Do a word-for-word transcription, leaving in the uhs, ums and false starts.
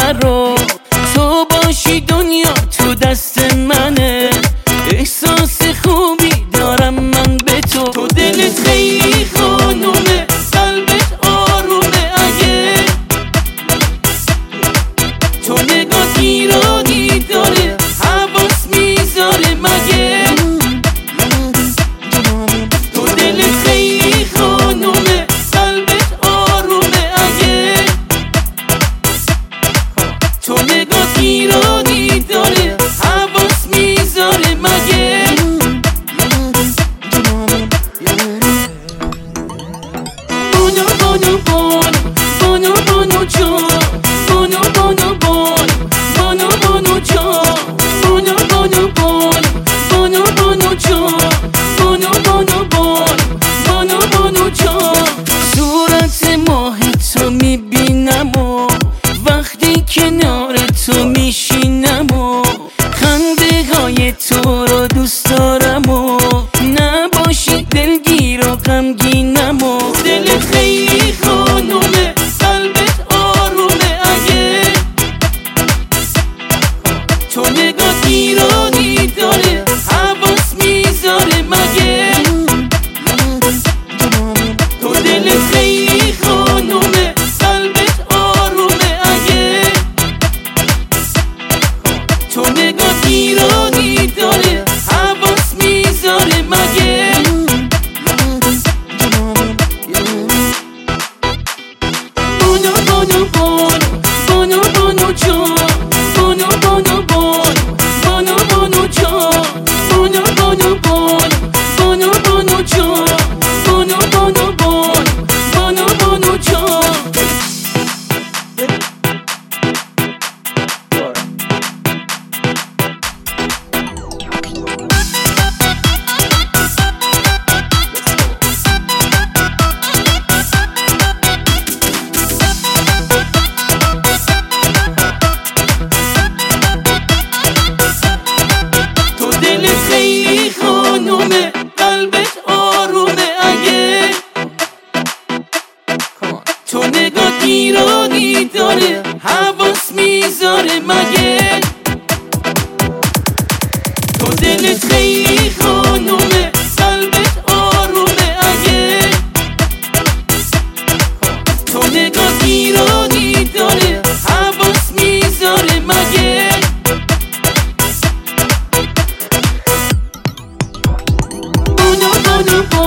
نرو، تو باشی دنیا تو دست منه. احساس خوبی دارم من به تو، تو دلت خیلی خانومه، قلبت آرومه. اگه تو نگاه ایرانی داره، حواس میذاره مگه. تو دلت خیلی خانومه، قلبت آرومه. اگه تو نگاه ایرانی داره، حواس میذاره مگه. بانو بانو بانو بانو بانو جان، بانو بانو بانو بانو بانو جان، بانو بانو بانو بانو بانو جان، بانو بانو بانو بانو بانو جان. صورت ماه تو میبینم و وقتی کنار تو میشینم و خنده های تو رو دوست دارم و نباشی دلگیر و غمگینم و دلت خیلی خانومه، قلبت آرومه. اگه تو نگاه ایرانی داره، حواس میذاره مگه. تو دلت خیلی خانومه، قلبت آرومه. اگه تو نگاه ایرانی داره، حواس میذاره مگه. بانو بانو بانو بانو بانو جان، بانو بانو بانو بانو بانو جان، بانو بانو بانو بانو بانو جان، بانو بانو بانو بانو بانو جان. تو دلت خیلی خانومه، قلبت آرومه. اگه تو نگاه ایرانی داره، حواس میذاره مگه. تو دلت خیلی خانومه، قلبت آرومه. اگه تو نگاه ایرانی داره، حواس میذاره مگه. بانو بانو